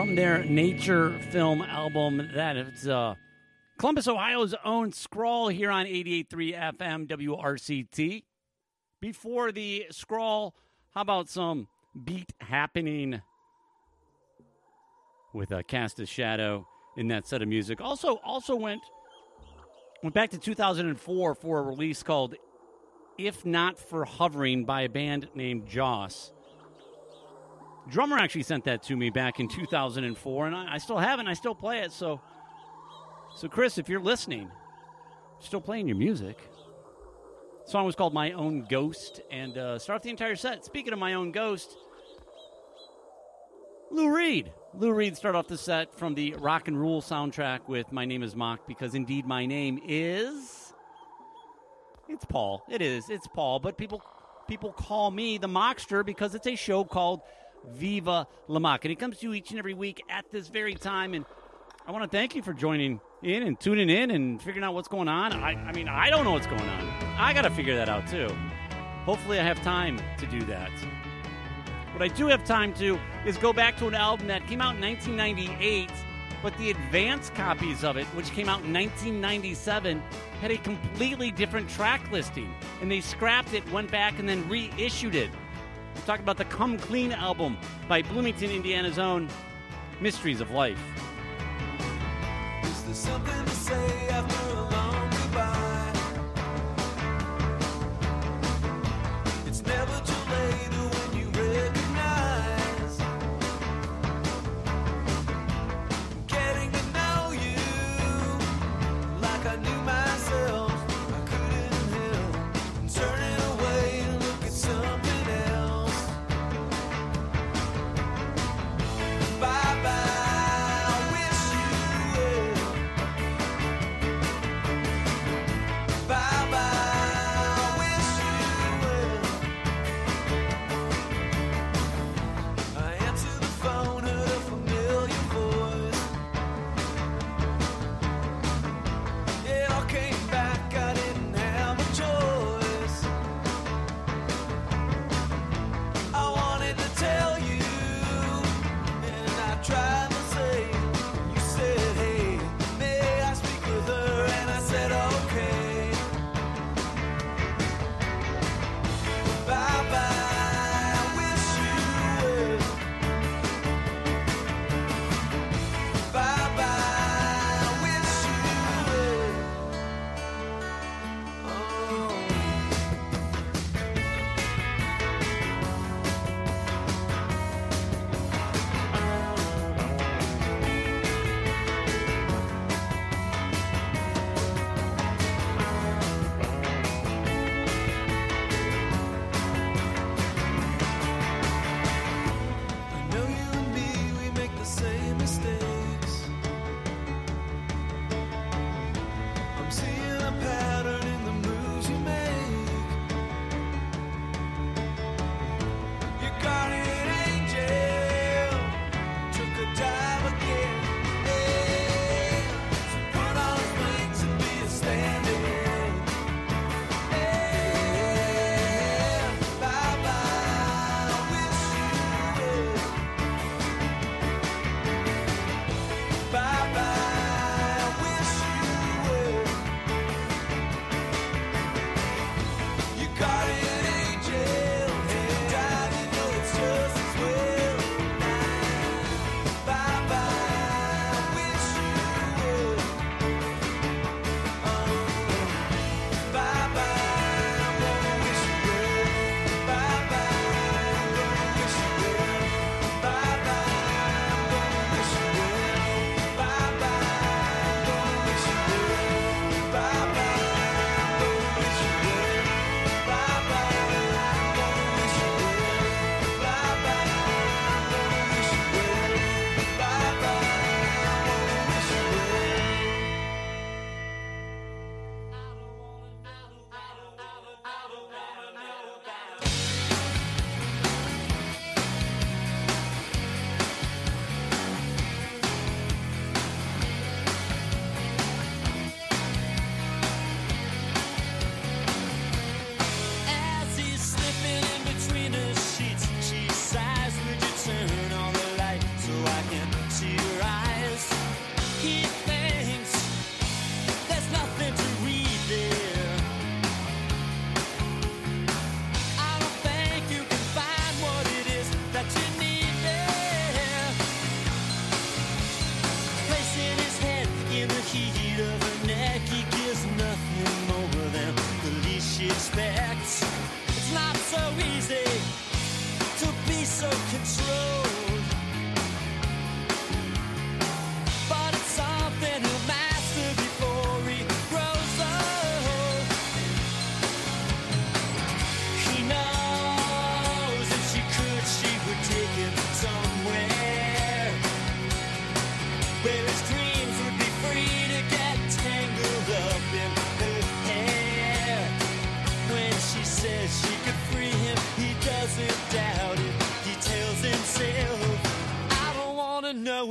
from their Nature film album. That is Columbus, Ohio's own Scrawl here on 88.3 FM WRCT. Before the Scrawl, how about some Beat Happening with Cast a Shadow in that set of music. Also went back to 2004 for a release called If Not For Hovering by a band named Joss. Drummer actually sent that to me back in 2004, and I still have it, and I still play it. So Chris, if you're listening, I'm still playing your music. The song was called My Own Ghost, and start off the entire set. Speaking of My Own Ghost, Lou Reed. Lou Reed started off the set from the Rock and Roll soundtrack with My Name is Mock, because indeed my name is... It's Paul. It is. It's Paul, but people call me the Mockster because it's a show called Viva La Mock, and it comes to you each and every week at this very time, and I want to thank you for joining in and tuning in and figuring out what's going on. I mean, I don't know what's going on. I got to figure that out, too. Hopefully I have time to do that. What I do have time to is go back to an album that came out in 1998, but the advanced copies of it, which came out in 1997, had a completely different track listing, and they scrapped it, went back, and then reissued it. I'm talking about the Come Clean album by Bloomington, Indiana's own Mysteries of Life. Is there something to say after a long goodbye? It's never too late when you recognize. Getting to know you like I knew myself. I couldn't help turning away and look at something else. Bye-bye, I wish you well.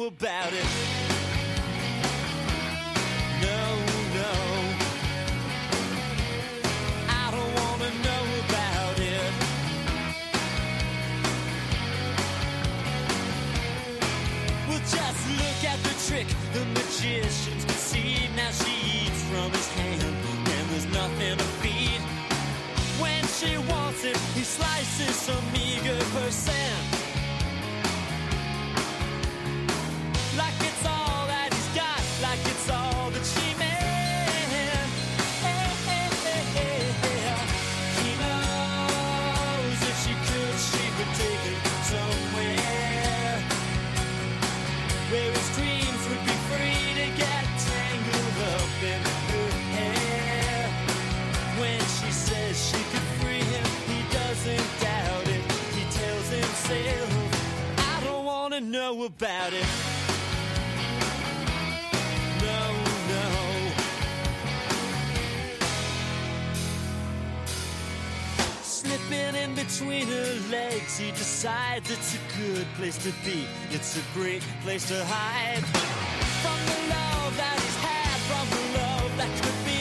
about it. No, no, I don't wanna know about it. Well, just look at the trick the magicians conceive. Now she eats from his hand, and there's nothing to feed. When she wants it, he slices some meager percent. Like it's all that he's got, like it's all that she meant. Hey, hey, hey, hey, hey. He knows if she could, she would take it somewhere where his dreams would be free to get tangled up in her hair. When she says she could free him, he doesn't doubt it. He tells himself, I don't want to know about it. No, no. Slipping in between her legs, he decides it's a good place to be. It's a great place to hide from the love that he's had, from the love that could be,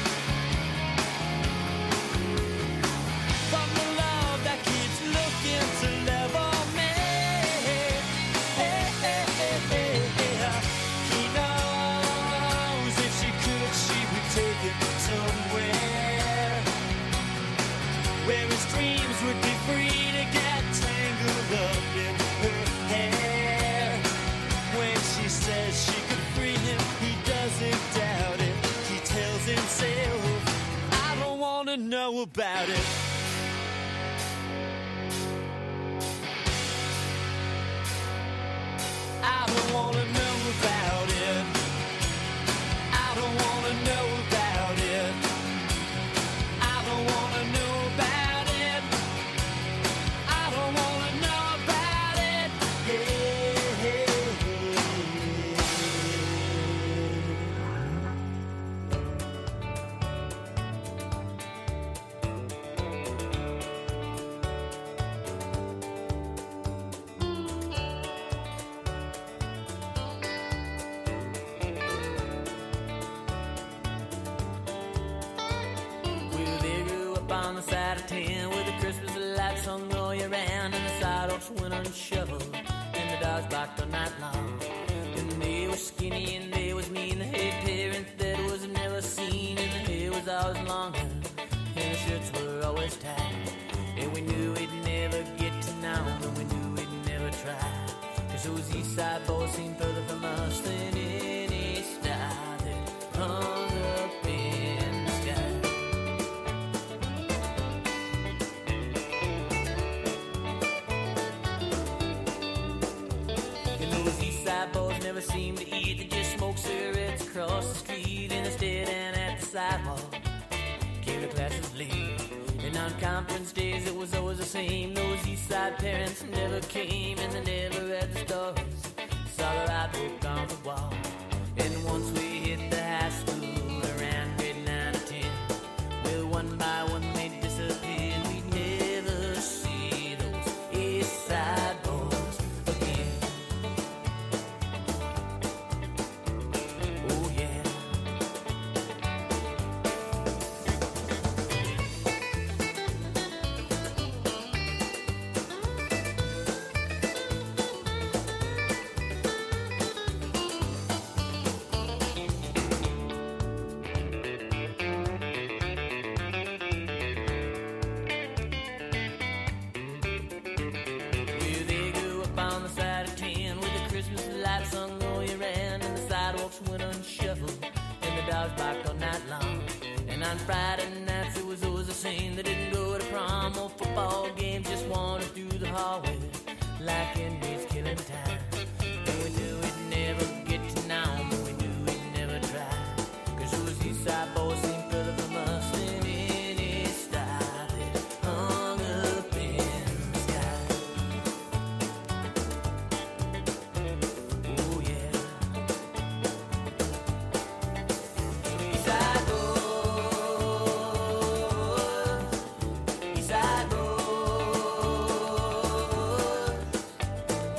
from the love that keeps looking to level me. Hey, hey, hey, hey, hey. He knows if she could, she would take it somewhere where his dreams would be free to get tangled up in her hair. When she says she could free him, he doesn't doubt it. He tells himself, I don't want to know about it. I don't want to know about it. I don't want to know about it. I don't want to know about it. I don't want to know about it. Well, they grew up on the side of town where the Christmas lights hung all year round, and the sidewalks went unshoveled, and the dogs barked all night long. And they were skinny and they was mean. They had parents that was never seen, and the hair was always longer, and the shirts were always tight. And we knew we'd never get to know them, and we knew we'd never try. 'Cause those east side boys seemed further from us than any star that hung up in the sky. And those east side boys never seemed to eat. They just smoked cigarettes across the street, and they stared down at the sidewalk, gave the classes leave. And on conference days it was always the same. Those east side parents never came, and they never read the stories. Saw the right book on the wall. And once we hit the high school around grade 9 or 10, well, one by one they disappeared. We'd never see those east side boys again. Oh yeah. Well, they grew up on the side of town where the Christmas lights hung all year round, and the sidewalks went unshuffled, and the dogs barked all night long. And on Friday nights it was always the same. They didn't go to prom or football games, just wandered through the hallway like inmates killing time. And we knew we'd never get to know 'em, and we knew we'd never try. 'Cause those east side boys seemed further from us than any star that hung up in the sky. Oh yeah. East side boys, east side boys.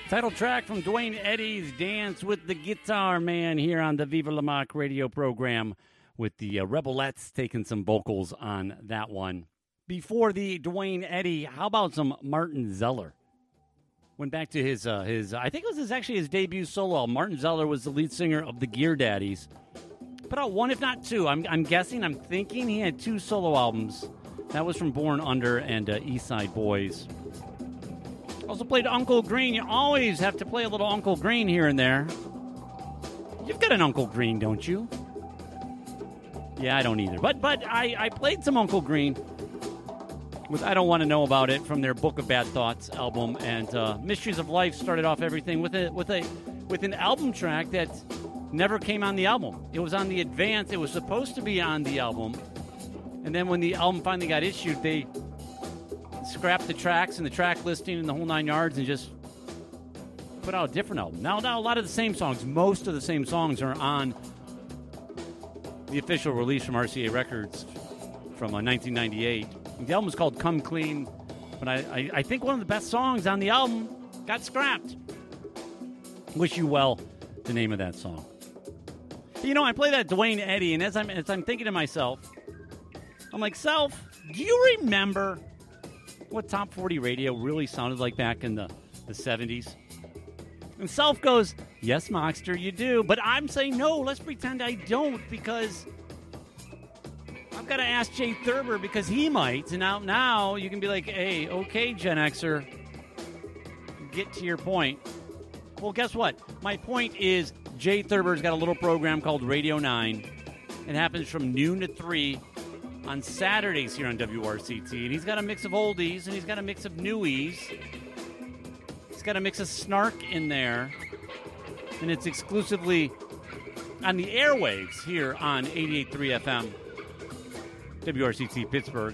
Title track from Dwayne Eddy's Dance with the Guitar Man here on the Viva La Mock radio program with the Rebelettes taking some vocals on that one. Before the Dwayne Eddy, how about some Martin Zeller? Went back to his I think it was actually his debut solo album. Martin Zeller was the lead singer of the Gear Daddies. Put out one, if not two. I'm thinking he had two solo albums. That was from Born Under and East Side Boys. Also played Uncle Green. You always have to play a little Uncle Green here and there. You've got an Uncle Green, don't you? Yeah, I don't either. But I played some Uncle Green with I Don't Want to Know About It from their Book of Bad Thoughts album. And Mysteries of Life started off everything with an album track that never came on the album. It was on the advance. It was supposed to be on the album. And then when the album finally got issued, they scrapped the tracks and the track listing and the whole 9 yards and just put out a different album. Now a lot of the same songs, most of the same songs are on the official release from RCA Records from 1998. The album is called Come Clean, but I think one of the best songs on the album got scrapped. Wish You Well, the name of that song. You know, I play that Dwayne Eddy, and as I'm thinking to myself, I'm like, Self, do you remember what Top 40 radio really sounded like back in the 70s? And Self goes, yes, Mockster, you do. But I'm saying, no, let's pretend I don't, because I've got to ask Jay Thurber, because he might. And now you can be like, hey, okay, Gen Xer, get to your point. Well, guess what? My point is Jay Thurber's got a little program called Radio 9. It happens from noon to 3 on Saturdays here on WRCT. And he's got a mix of oldies, and he's got a mix of newies. He's got a mix of snark in there. And it's exclusively on the airwaves here on 88.3 FM, WRCT Pittsburgh.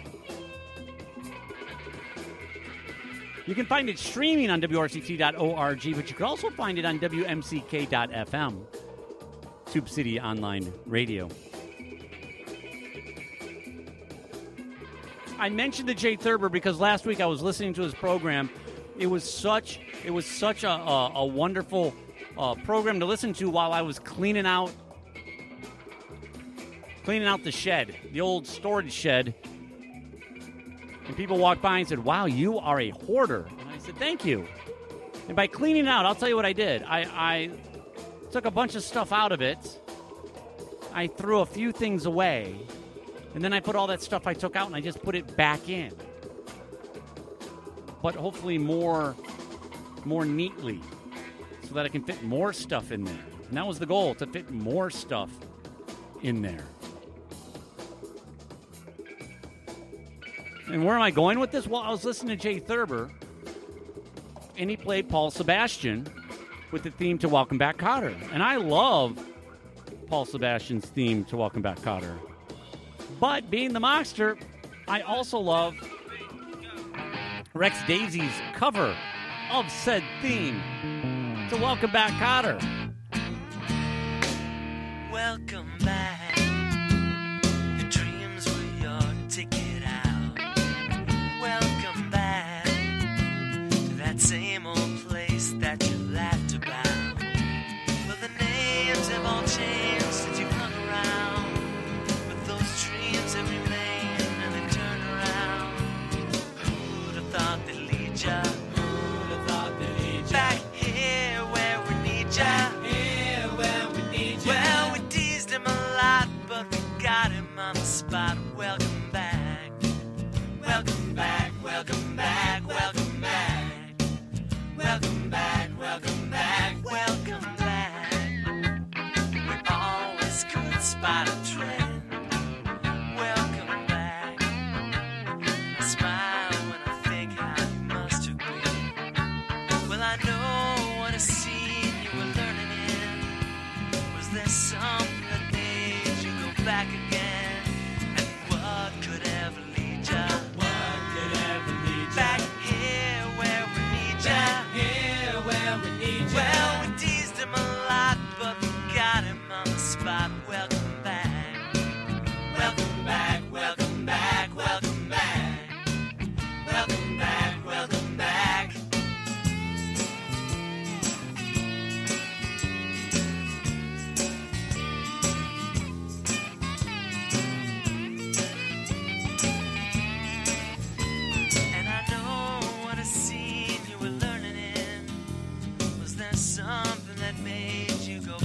You can find it streaming on WRCT.org, but you can also find it on WMCK.FM, Tube City Online Radio. I mentioned the Jay Thurber because last week I was listening to his program. It was such a wonderful program to listen to while I was cleaning out the shed, the old storage shed. And people walked by and said, wow, you are a hoarder. And I said, thank you. And by cleaning out, I'll tell you what I did. I took a bunch of stuff out of it. I threw a few things away. And then I put all that stuff I took out and I just put it back in. But hopefully more neatly so that I can fit more stuff in there. And that was the goal, to fit more stuff in there. And where am I going with this? Well, I was listening to Jay Thurber, and he played Paul Sebastian with the theme to Welcome Back, Kotter. And I love Paul Sebastian's theme to Welcome Back, Kotter. But being the Mockster, I also love Rex Daisy's cover of said theme to Welcome Back, Kotter. Welcome back. Your dreams were your ticket out. Welcome back to that same old place that you laughed about. Well, the names have all changed since you've hung around, but those dreams have remained and they turn around. Who'd have thought they'd lead ya? Who'd have thought they'd lead ya? Back here where we need ya. Here where we need ya. Well, we teased him a lot, but we got him on the spot. Welcome back. Welcome back, welcome back, welcome back. Welcome back, welcome back, welcome back. We always could spot a trend. Welcome back. I smile when I think how it must have been. Well, I know what a scene you were learning in. Was there something that made you go back again? And what could ever lead ya? What could ever lead ya? Back here where we need ya. Back here where we need ya. Well, we teased him a lot, but we got him on the spot. Welcome back. Welcome back, welcome back, welcome back. Welcome back, welcome back.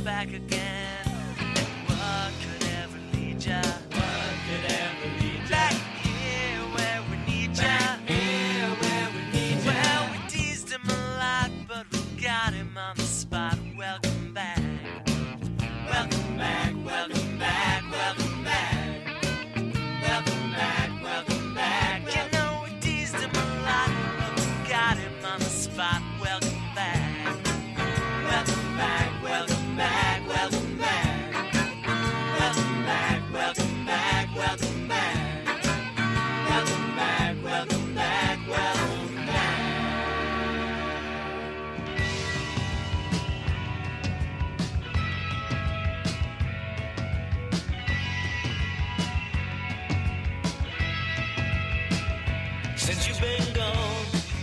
back again. What could ever lead ya? What could ever lead ya? Back here where we need ya. Back here where we need ya. Well, we teased him a lot, but we got him on the spot. Welcome back. Welcome back, welcome back, welcome back. Welcome back, welcome back. You know we teased him a lot, but we got him on the spot. Welcome back. Welcome back, welcome back, welcome back. Welcome back, welcome back, welcome back. Welcome back, welcome back, welcome back. Since you've been gone,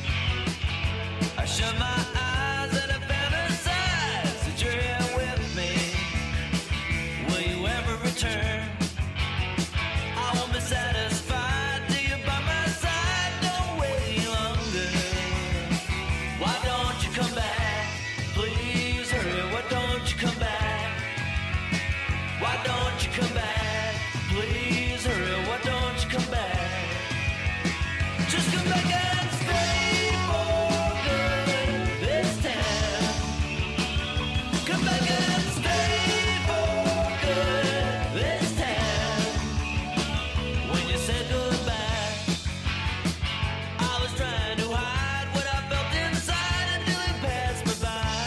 I shut my eyes and I fantasize that you're here with me. Will you ever return? I won't be satisfied till you're by my side. Don't wait any longer. Why don't you come back? Please hurry. Why don't you come back? Why don't you come back? Please hurry. Why don't you come back? Just come back and stay for good this time. Come back and stay for good this time. When you said goodbye, I was trying to hide what I felt inside until it passed me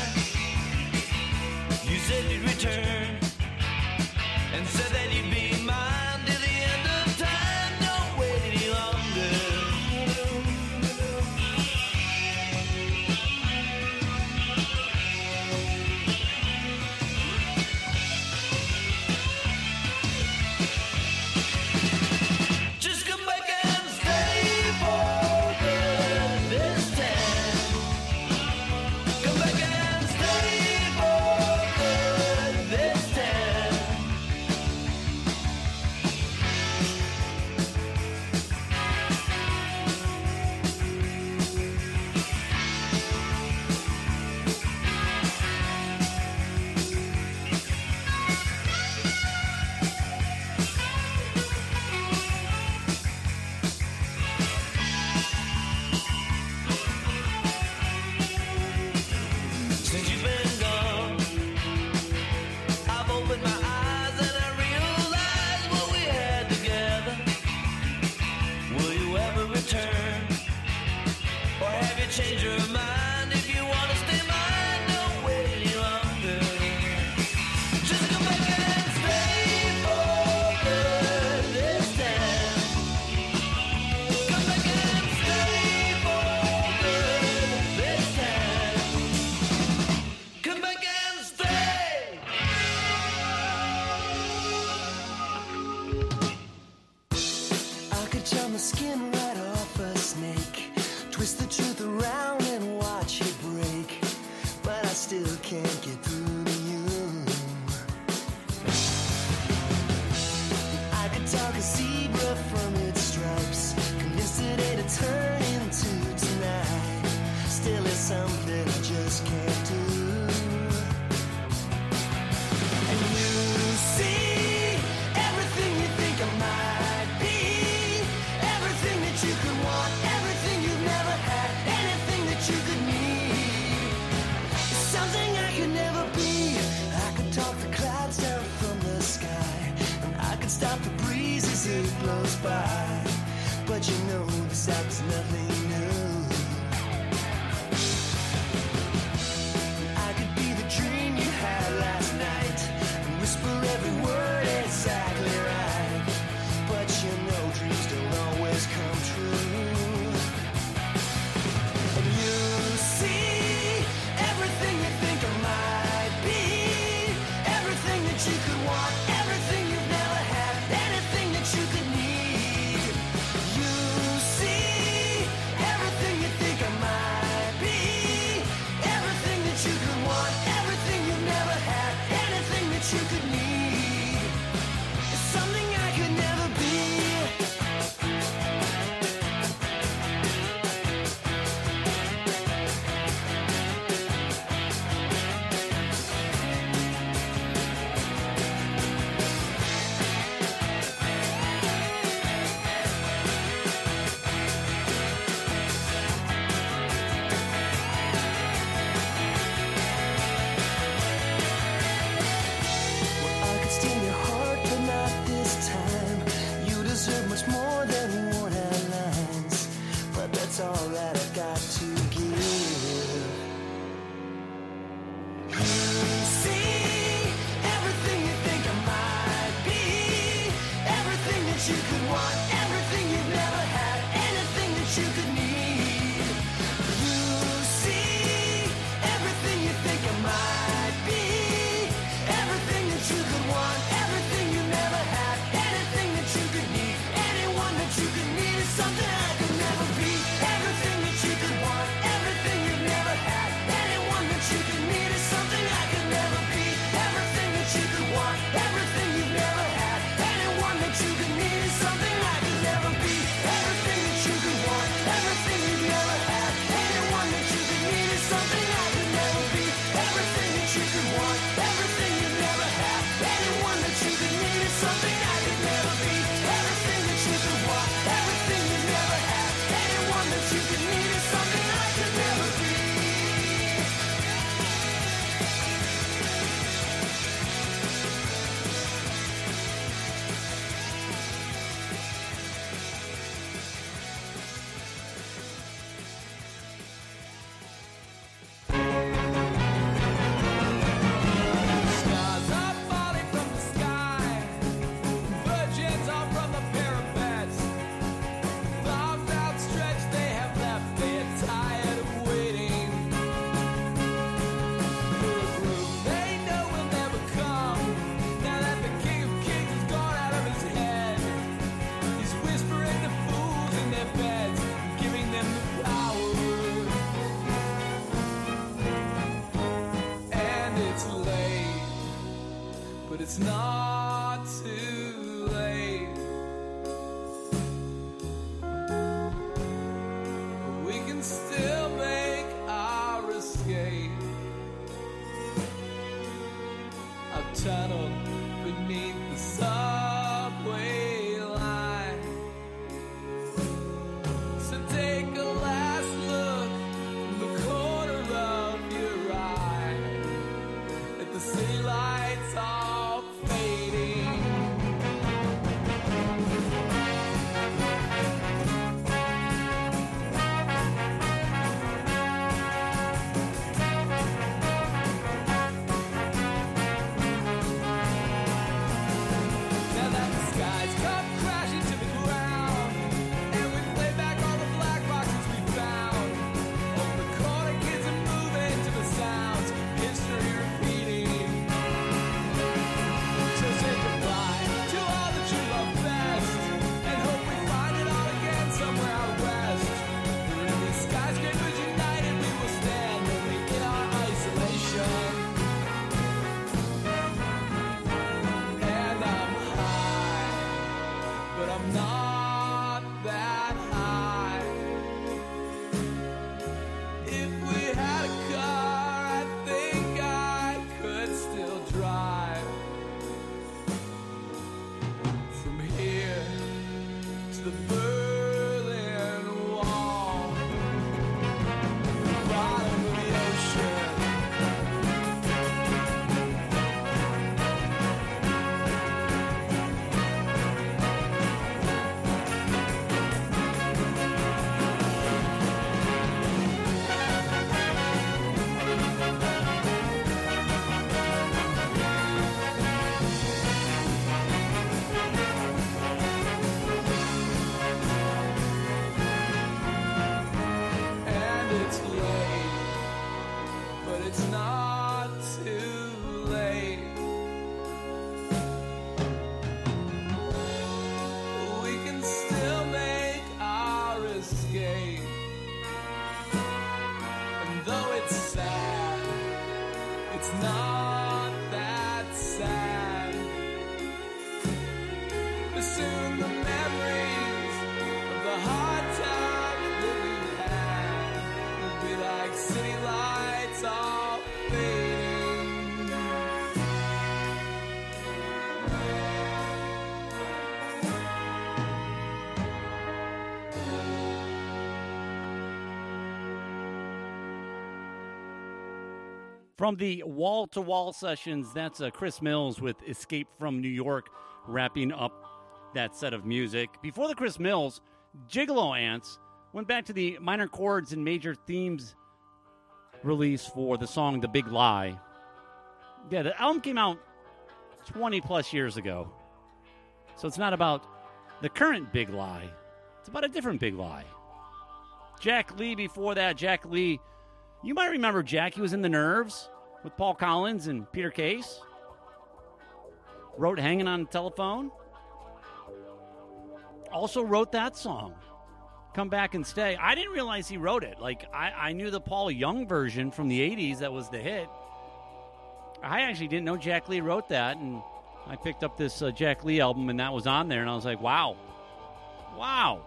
by. You said you'd return and said that you'd be mine till the end of time. Don't wait any longer. Just come back and stay for good this time. Come back and stay for good this time. Since you've been gone, I've opened my eyes and I realized what we had together. Will you ever return? Or have you changed your mind? If you want to stay mine, don't wait any longer. Just come back and stay for good this time. Come back and stay for good this time. Come back and stay. I could turn the skin right off a snake, twist the truth around and watch it break, but I still can't get through to you. I could talk a zebra from its stripes, convinced it ain't a turn into tonight. Still it's something I just can't do. And you see everything you think I might be, everything that you could want, everything you've never had, anything that you could need. Something I could never be. I could talk the clouds down from the sky, and I could stop the breeze as it blows by. But you know this is nothing new. I could be the dream you had last night and whisper every word exactly right. But you know dreams don't always come true. And you see everything you think I might be, everything that you could want, everything you've never had, anything that you could need. You see but it's not too late. We can still make our escape. I've tunneled beneath the subway line. So take a last look from the corner of your eye at the city lights all fading. Now that the skies come crashing to the ground, and we play back all the black boxes we found. All the corner kids are moving to the sounds, history repeating. So say goodbye to all that you love best, and hope we find it all again somewhere out west. For in these skyscrapers united we will stand only in our isolation. And I'm high, but I'm not that high. If we had a car, I think I could still drive from here to the Berlin Wall, bottom of the ocean. And it's late, but it's not too late. We can still make our escape. And though it's sad, it's not that sad. But soon the memories of the hard times that we've had will be like city lights all fading. From the Wall to Wall sessions, that's Chris Mills with Escape from New York, wrapping up that set of music. Before the Chris Mills, Gigolo Ants went back to the minor chords and major themes release for the song The Big Lie. Yeah, the album came out 20 plus years ago. So it's not about the current Big Lie. It's about a different Big Lie. Jack Lee before that. Jack Lee, you might remember Jack. He was in The Nerves with Paul Collins and Peter Case. Wrote Hanging on the Telephone. Also wrote that song, Come Back and Stay. I didn't realize he wrote it. Like, I knew the Paul Young version from the 80s that was the hit. I actually didn't know Jack Lee wrote that, and I picked up this Jack Lee album, and that was on there, and I was like, wow. Wow.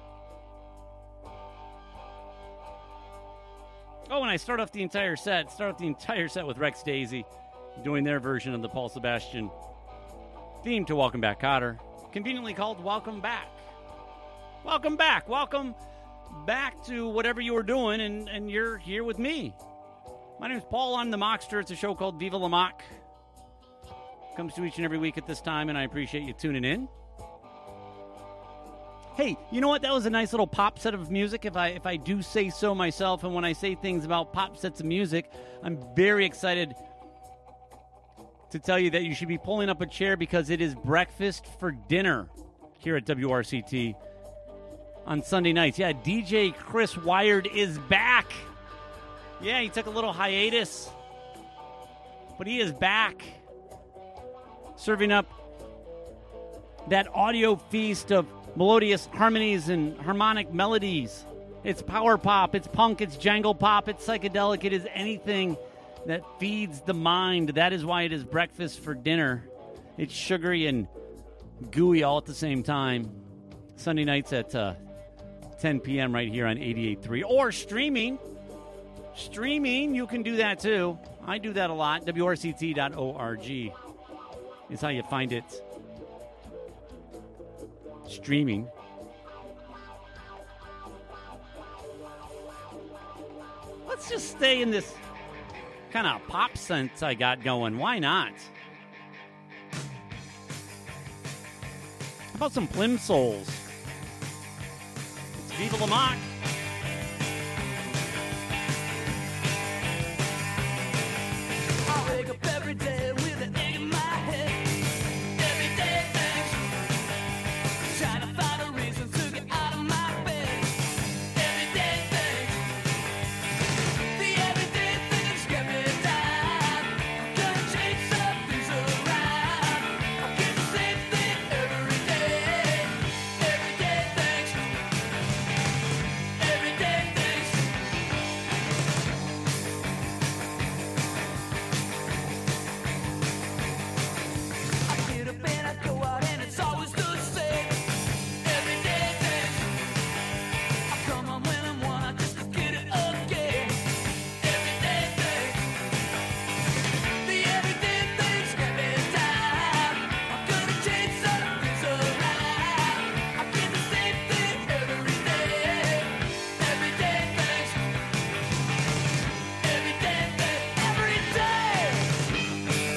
Oh, and I start off the entire set with Rex Daisy doing their version of the Paul Sebastian theme to Welcome Back, Kotter, conveniently called Welcome Back. Welcome back. Welcome back to whatever you were doing, and you're here with me. My name is Paul. I'm the Mockster. It's a show called Viva La Mock. Comes to each and every week at this time, and I appreciate you tuning in. Hey, you know what? That was a nice little pop set of music, if I do say so myself. And when I say things about pop sets of music, I'm very excited to tell you that you should be pulling up a chair because it is breakfast for dinner here at WRCT on Sunday nights. Yeah, DJ Chris Wired is back. Yeah, he took a little hiatus, but he is back, serving up that audio feast of melodious harmonies and harmonic melodies. It's power pop, it's punk, it's jangle pop, it's psychedelic. It is anything that feeds the mind. That is why it is breakfast for dinner. It's sugary and gooey all at the same time. Sunday nights at 10 p.m. right here on 88.3. Or streaming. Streaming, you can do that too. I do that a lot. WRCT.org is how you find it. Streaming. Let's just stay in this kind of pop sense I got going. Why not? How about some Plimsolls? It's Viva La Mock. I wake up every day with an egg in my head. Every day thanks. Trying to find a reason to get out of my bed. Every day thanks. The everyday things get me down. Gonna change some things around. I get the same thing every day. Every day thanks. Every day thanks. I get up and I go out and it's always the same. Every day thanks. I come on when I'm one just to get it again. Every day thanks. The everyday things get me down. I'm gonna change some things around. I get the same thing every day. Every day thanks. Every day thanks. Every day.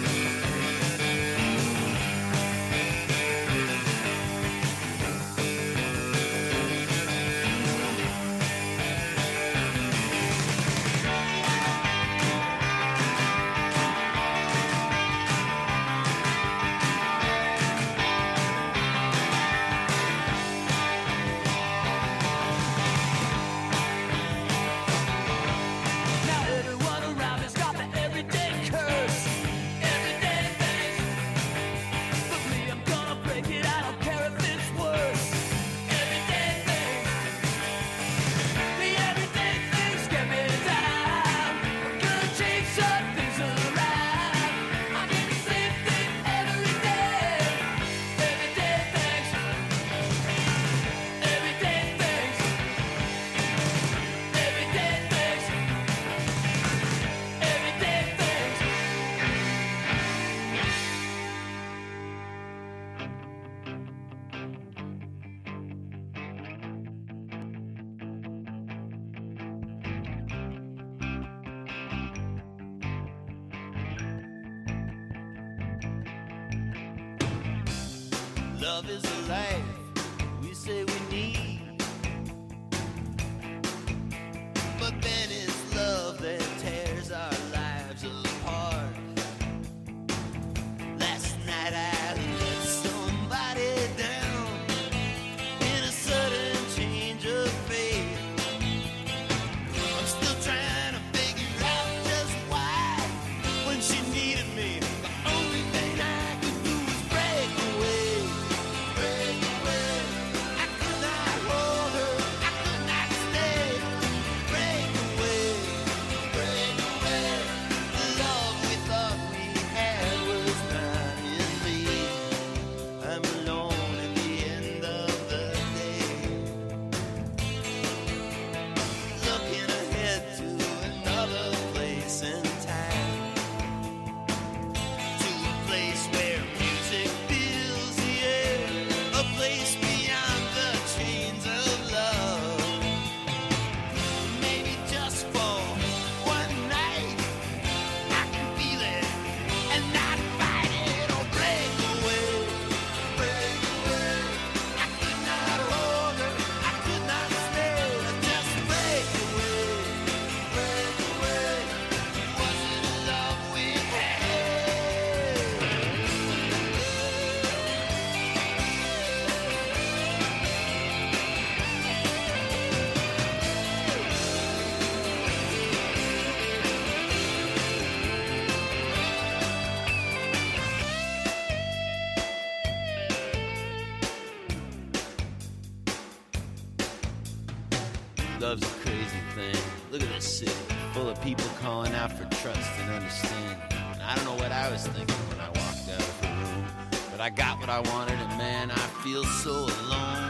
Now everyone around me's got the everyday curse. Everyday things. But me, I'm gonna break it. I don't care if it's worse. Everyday things. The everyday things get me down. I'm gonna change some things around. I get the same thing every day. Everyday things. Everyday things. Everyday things. Everyday things. Love is a life we say we need, but then it's love that tears our lives apart. Last night I let somebody down in a sudden change of faith. I'm still trying to figure out just why. When she needed me, the only thing I could do was break away, break away. I could not hold her, I could not stay. Break away, break away. The love we thought we had was not in me. I'm alone at the end of the day, looking ahead to another place and time, to a place where music fills the air, a place beyond the chains of love. Maybe just for one night I can feel it and not fight it or break away, break away. I could not hold her, I could not stay, just break away, break away. Was it a love we had? Love's a crazy thing. Look at this city, full of people calling out for trust and understanding. And I don't know what I was thinking when I walked out of the room. I got what I wanted, and man, I feel so alone.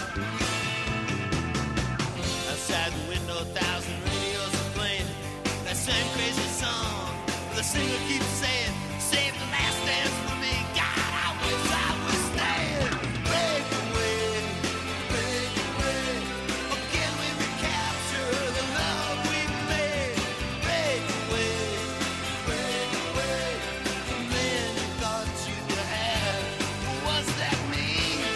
Outside the window, 1,000 radios are playing that same crazy song. The singer keeps saying, save the last dance for me. God, I wish I was staying. Break away, break away. Again we recapture the love we made. Break away, break away. The man you thought you had, was that me?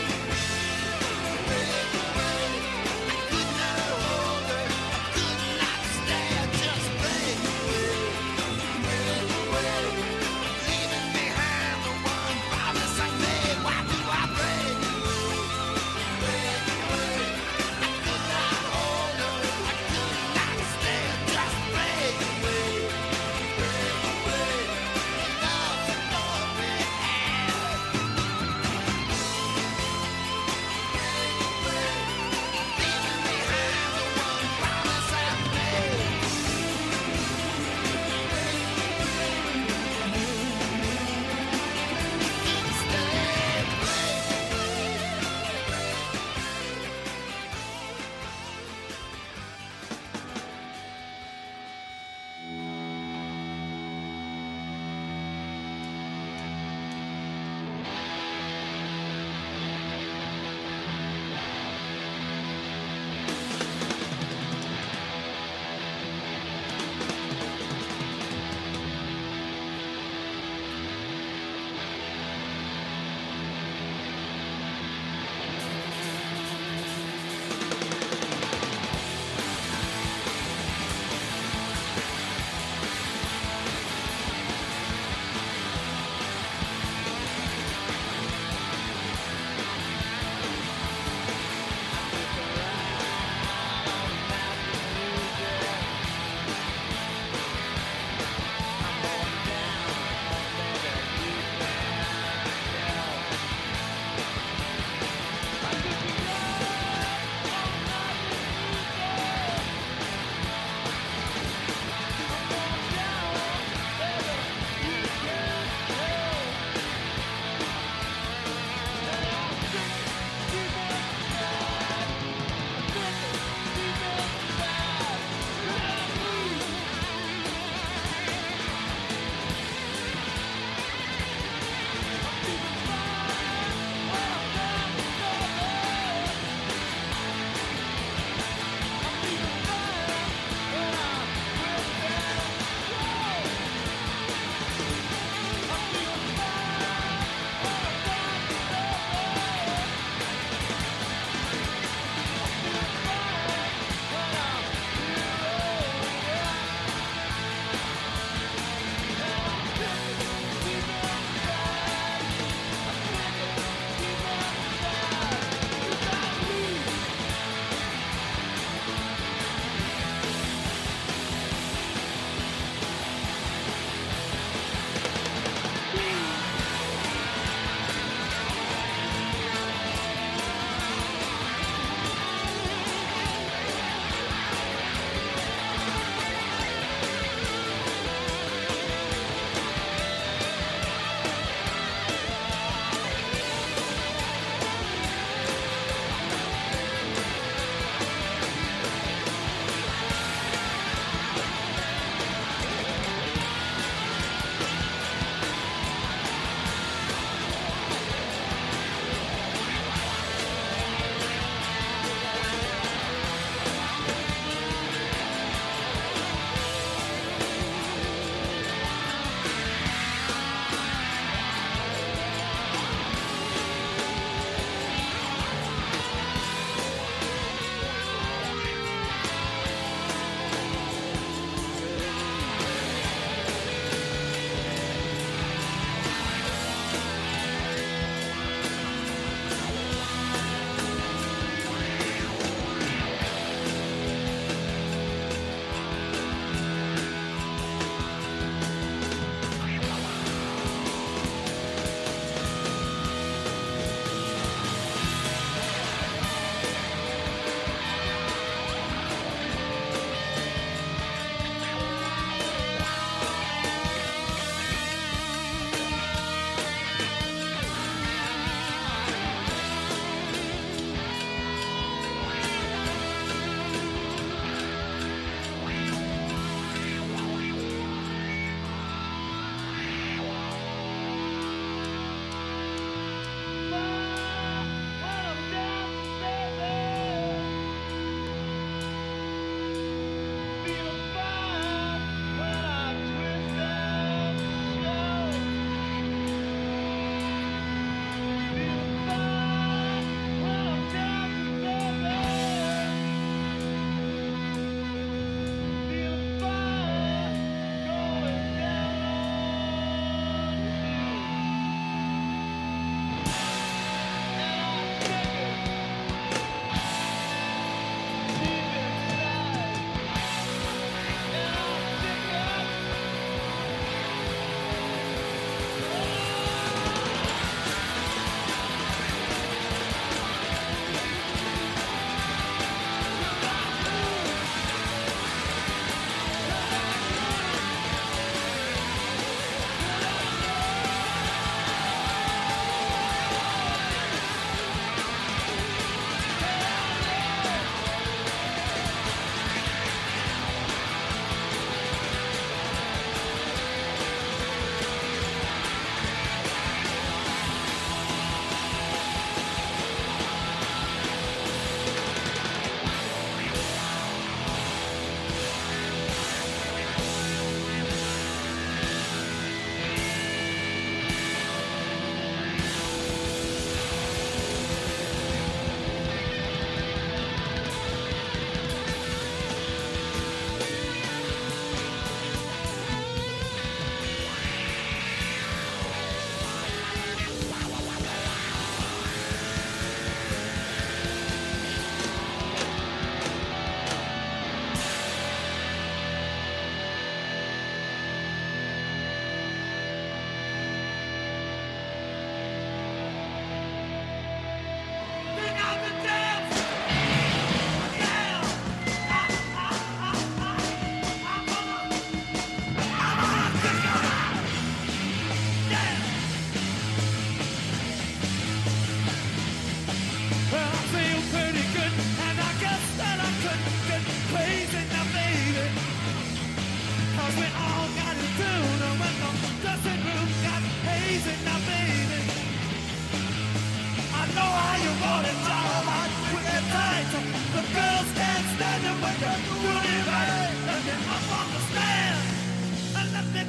Break away. I could not hold her, I could not stand. Just break away, break away.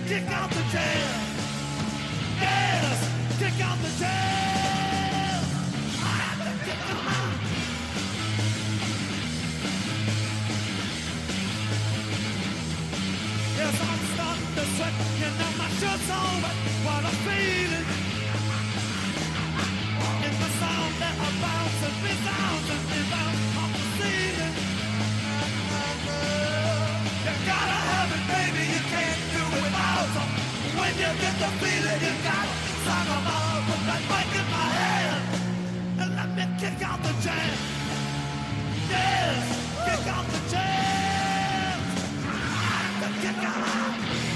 kick out the jam. Yes, kick out the jam. I have to kick them out. Yes, I'm starting to sweat, you know my shirt's all wet. What I'm feeling in the sound that I bounce and resounds off the ceiling. You gotta have it, baby, you can't do it without them. When you get the feeling, you gotta song them all. Put that mic in my hand and let me kick out the jam. Yes, kick out the jam. I have to kick them out.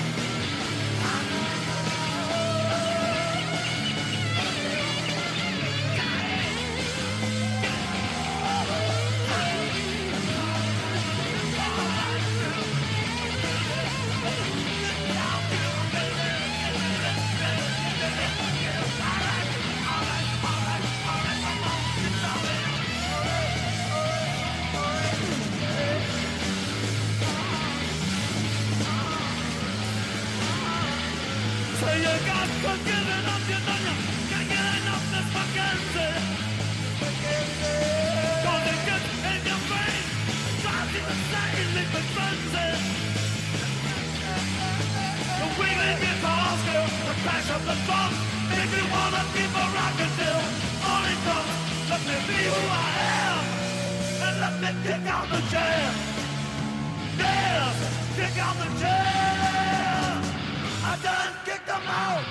So you got to give it up, you know you can't get enough this Mackenzie. Cause it gets in your brain, drives you insane, leaving frenzy. The wheeling guitars go, the crash of the drums, make me wanna keep a rockin' till morning comes. Let me be who I am, and let me kick out the jam. Yeah, kick out the jam. I done kicked them out.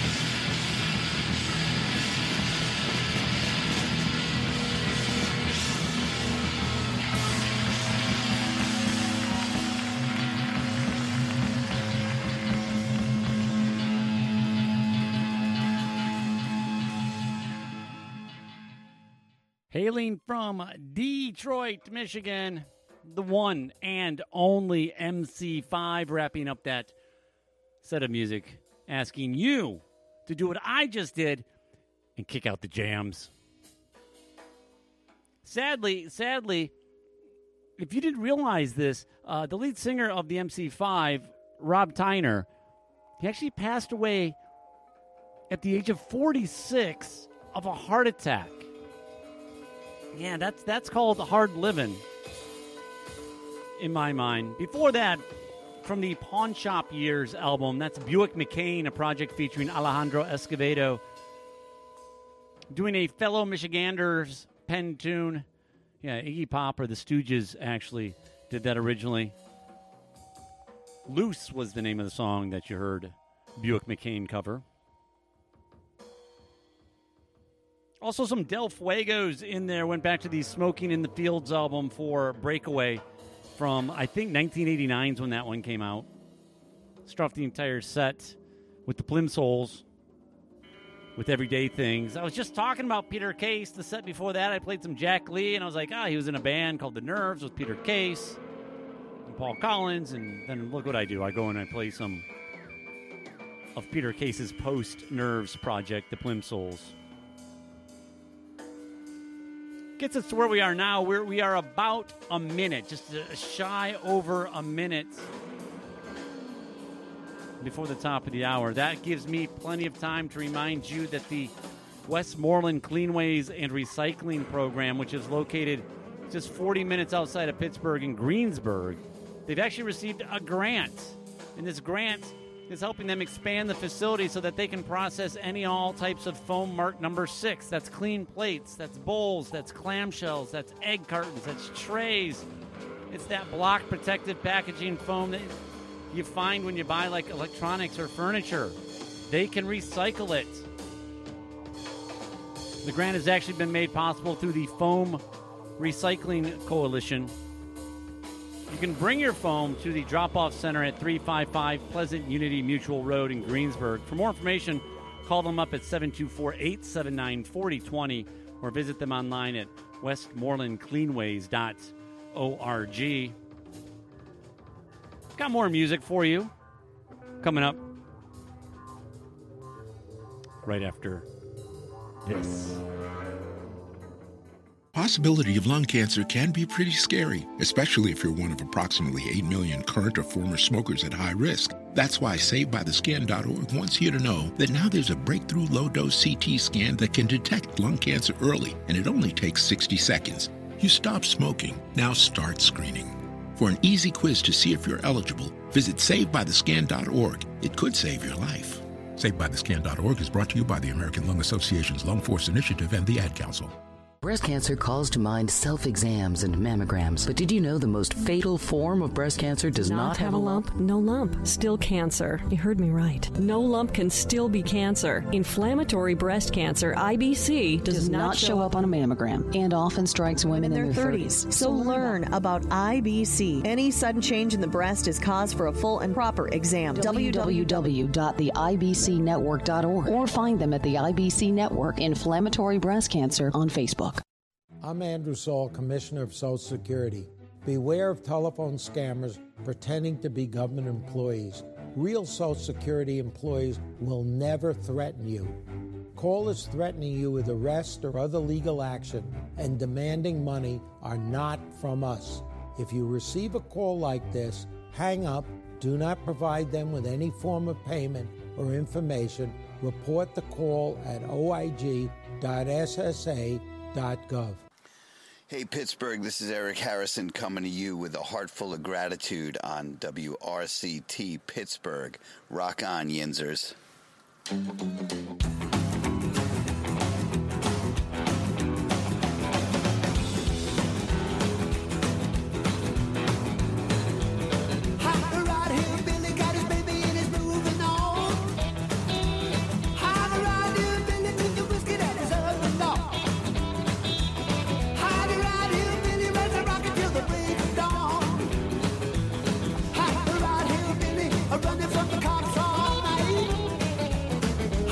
Hailing from Detroit, Michigan, the one and only MC5, wrapping up that set of music, asking you to do what I just did and kick out the jams. Sadly, if you didn't realize this, the lead singer of the MC5, Rob Tyner, he actually passed away at the age of 46 of a heart attack. Yeah, that's called hard living in my mind. Before that, from the Pawn Shop Years album, that's Buick McCain, a project featuring Alejandro Escovedo, doing a fellow Michiganders pen tune. Yeah, Iggy Pop or the Stooges actually did that originally. Loose was the name of the song that you heard Buick McCain cover. Also some Del Fuegos in there. Went back to the Smoking in the Fields album for Breakaway from, I think, 1989 is when that one came out. Start off the entire set with the Plimsouls, with Everyday Things. I was just talking about Peter Case. The set before that, I played some Jack Lee, and I was like, he was in a band called The Nerves with Peter Case and Paul Collins, and then look what I do. I go and I play some of Peter Case's post-Nerves project, the Plimsouls. Gets us to where we are now. We are about a minute, just shy over a minute before the top of the hour. That gives me plenty of time to remind you that the Westmoreland Cleanways and Recycling Program, which is located just 40 minutes outside of Pittsburgh in Greensburg, they've actually received a grant. And this grant is helping them expand the facility so that they can process any and all types of foam marked number 6. That's clean plates, that's bowls, that's clamshells, that's egg cartons, that's trays. It's that block protective packaging foam that you find when you buy like electronics or furniture. They can recycle it. The grant has actually been made possible through the Foam Recycling Coalition. You can bring your foam to the drop-off center at 355 Pleasant Unity Mutual Road in Greensburg. For more information, call them up at 724-879-4020 or visit them online at westmorelandcleanways.org. Got more music for you coming up right after this. possibility of lung cancer can be pretty scary, especially if you're one of approximately 8 million current or former smokers at high risk. That's why SaveByTheScan.org wants you to know that now there's a breakthrough low-dose CT scan that can detect lung cancer early, and it only takes 60 seconds. You stop smoking, now start screening. For an easy quiz to see if you're eligible, visit SaveByTheScan.org. It could save your life. SaveByTheScan.org is brought to you by the American Lung Association's Lung Force Initiative and the Ad Council. Breast cancer calls to mind self-exams and mammograms. But did you know the most fatal form of breast cancer does not have a lump? No lump. Still cancer. You heard me right. No lump can still be cancer. Inflammatory breast cancer, IBC, does not show up on a mammogram and often strikes women in their 30s. So learn about IBC. Any sudden change in the breast is cause for a full and proper exam. www.theibcnetwork.org or find them at the IBC Network Inflammatory Breast Cancer on Facebook. I'm Andrew Saul, Commissioner of Social Security. Beware of telephone scammers pretending to be government employees. Real Social Security employees will never threaten you. Callers threatening you with arrest or other legal action and demanding money are not from us. If you receive a call like this, hang up, do not provide them with any form of payment or information. Report the call at oig.ssa.gov. Hey, Pittsburgh, this is Eric Harrison coming to you with a heart full of gratitude on WRCT Pittsburgh. Rock on, Yinzers. Running from the cops all night.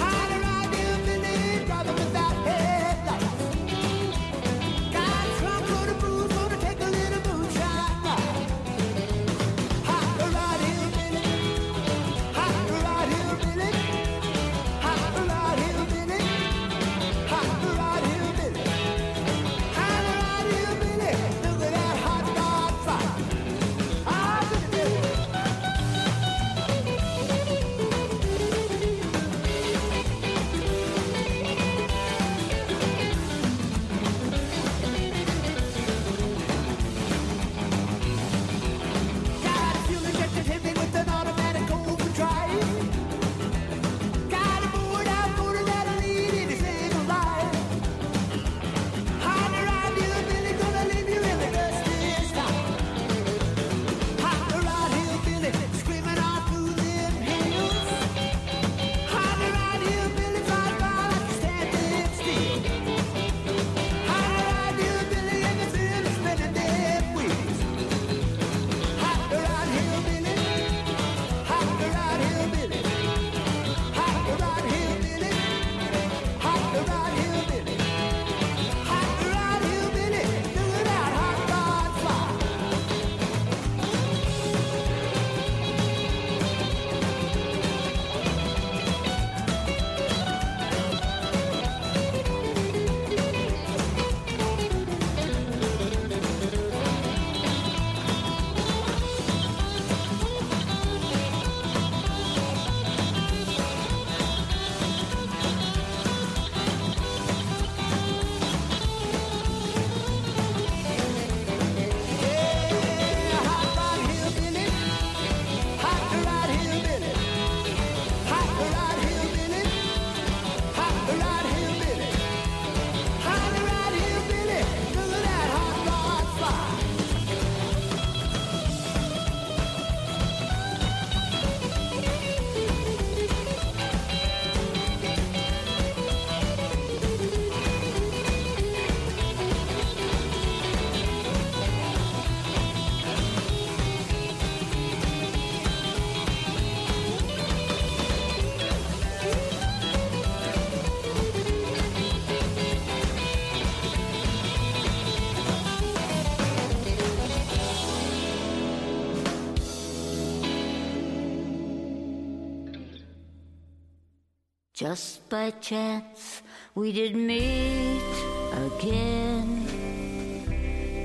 Just by chance we did meet again.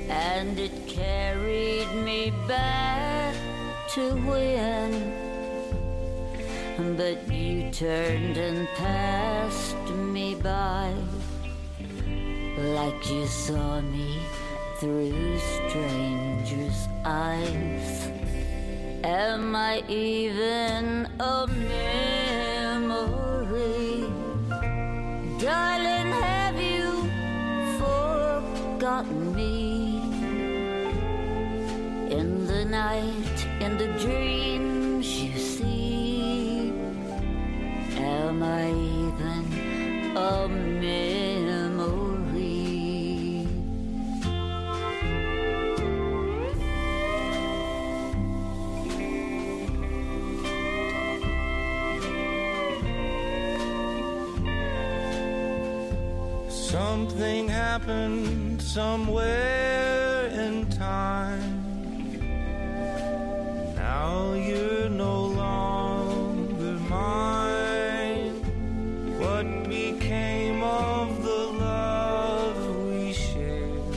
and it carried me back to when. But you turned and passed me by, like you saw me through strangers' eyes. Am I even a memory? Darling, have you forgotten me? In the night, in the dreams you see, am I even a memory? Something happened somewhere in time. Now you're no longer mine. What became of the love we shared?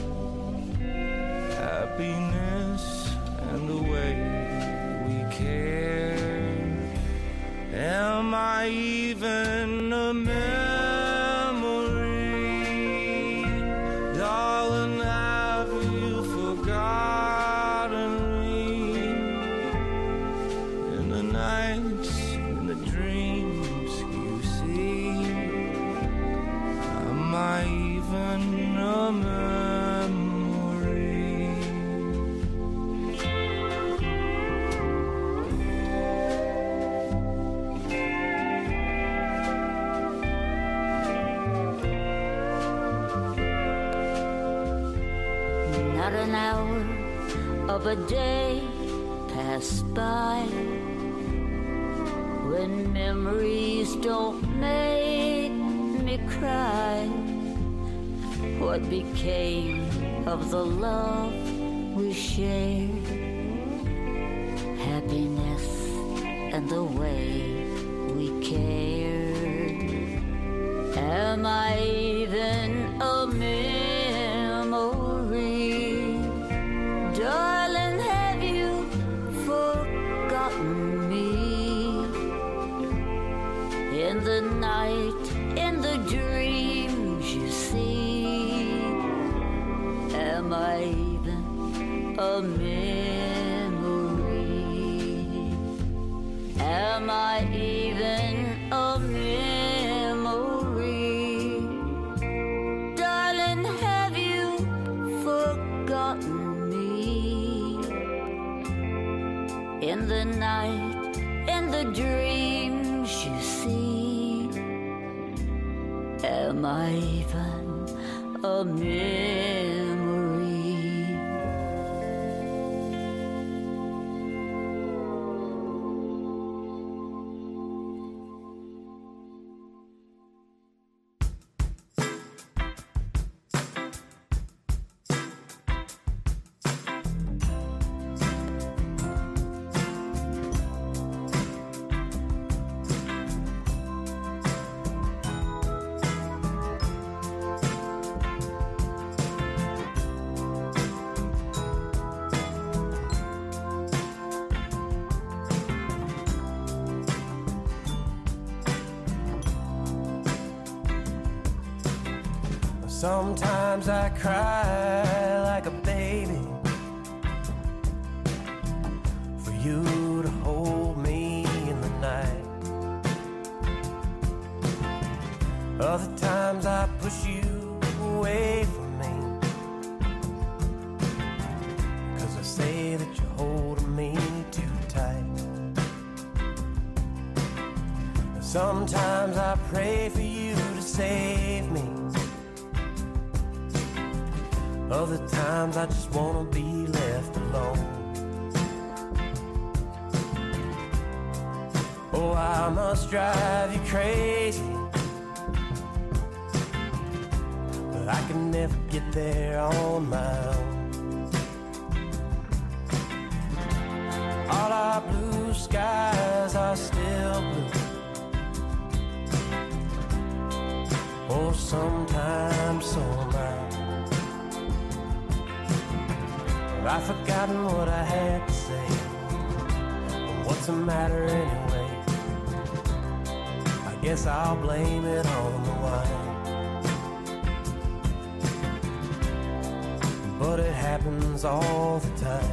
Happiness and the way we cared. Am I even a memory? Darling, have you forgotten me? In the nights, in the dreams you see, am I even a memory? Not an hour of a day pass by when memories don't make me cry. What became of the love we shared? Happiness and the way we cared. Am I even a memory? Darling, have you forgotten me? In the night, in the dreams you see, am I even a memory? Am I even a memory? Darling, have you forgotten? In the night, in the dreams you see, am I even a memory? Sometimes I cry like a baby for you to hold me in the night. Other times I push you away from me, 'cause I say that you're holding me too tight. Sometimes I pray for you to save me. Other times I just wanna be left alone. Oh, I must drive you crazy, but I can never get there on my own. All our blue skies are still blue. Oh, sometimes so am I. I've forgotten what I had to say. But what's the matter anyway? I guess I'll blame it on the wine. But it happens all the time.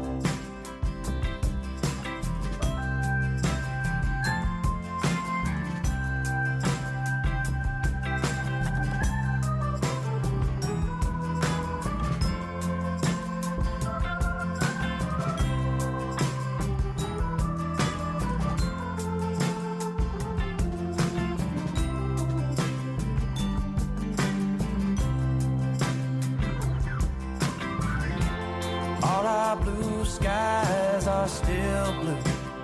Still blue.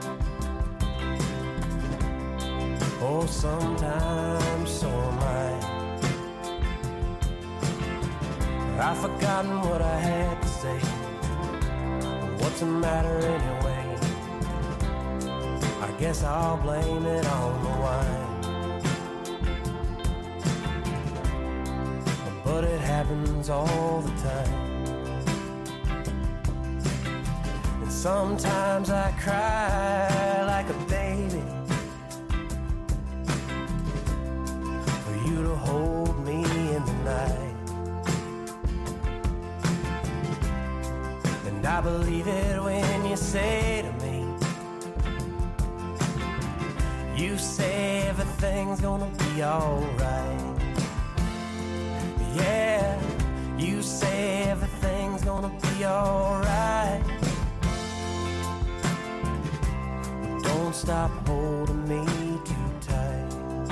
Oh, sometimes so am I. I've forgotten what I had to say. What's the matter anyway? I guess I'll blame it on the wine. But it happens all the time. Sometimes I cry like a baby for you to hold me in the night. And I believe it when you say to me, you say everything's gonna be alright. Yeah, you say everything's gonna be alright. Don't stop holding me too tight.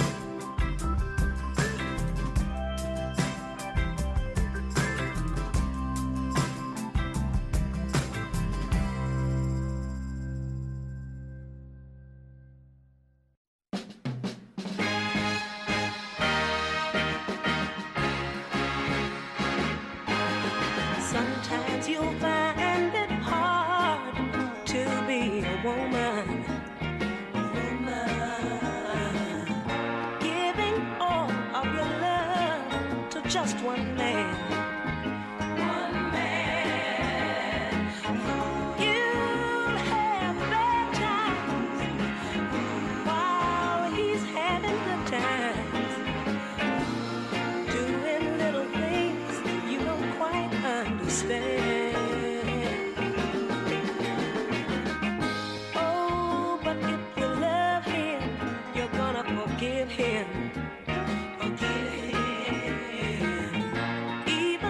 Sometimes you'll find it hard to be a woman. Just one man. One man. You'll have bad times while he's having good times. Doing little things you don't quite understand. Oh, but if you love him, you're gonna forgive him. Forgive him.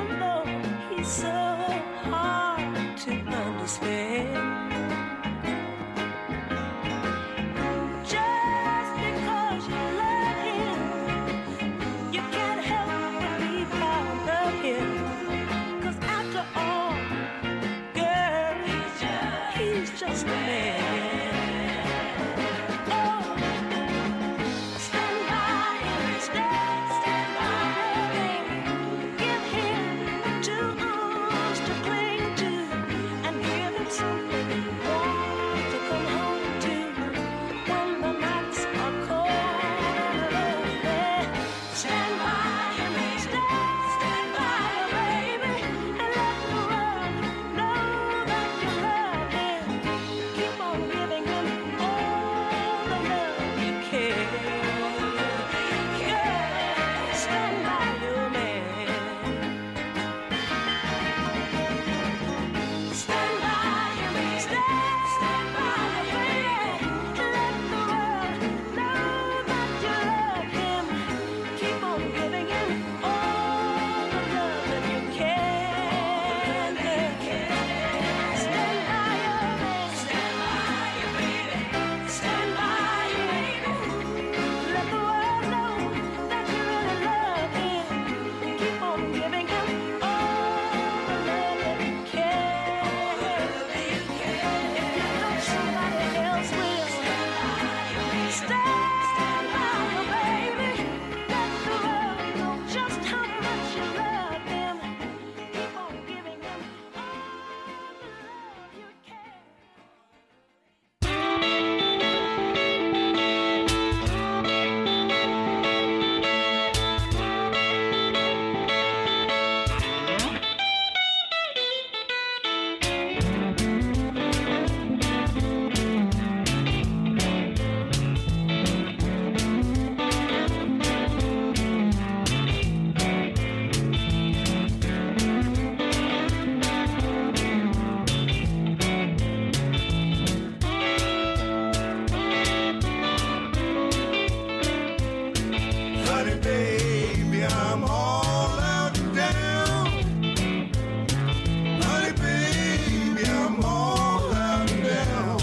Honey, baby, I'm all out and down. Honey, baby, I'm all out and down.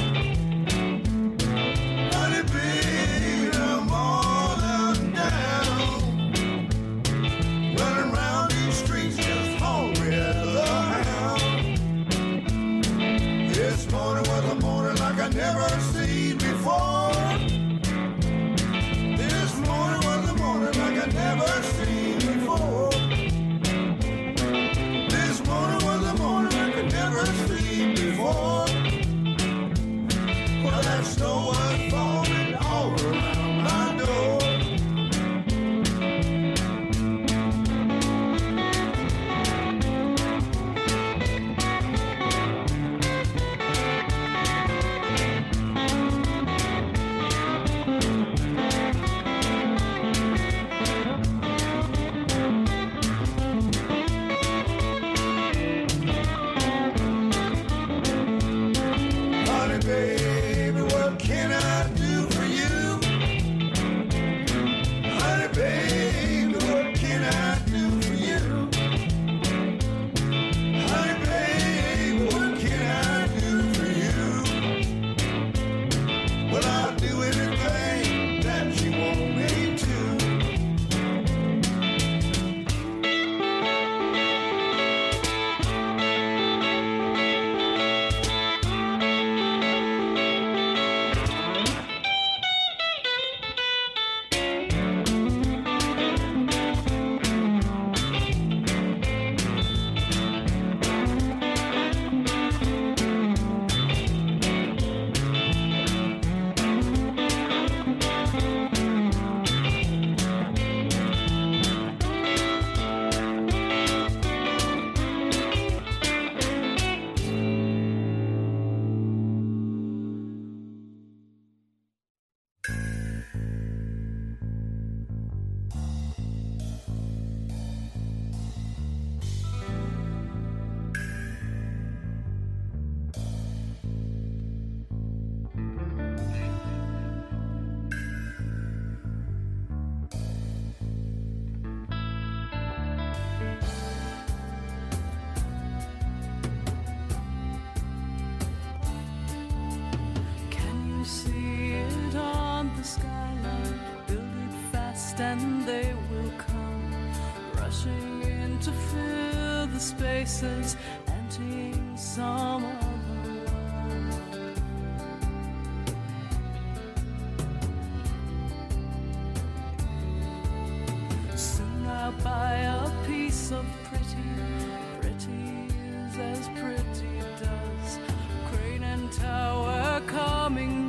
Honey, baby, I'm all out and down. Running around these streets just hungry as a hound. This morning was a morning like I never seen before. This morning was a morning like I never seen before. This morning was a morning like I never seen before. Well, that snow was falling all around my door. Honey, baby, what can I do for you? Honey, baby, what can I do for you? Honey, baby, what can I do for you? Well, I'll do anything that you want me to. Can you see it on the skyline? Build it fast and they will come, rushing in to fill the spaces, emptying some other one. Soon I'll buy a piece of pretty, pretty is as pretty does. Crane and tower coming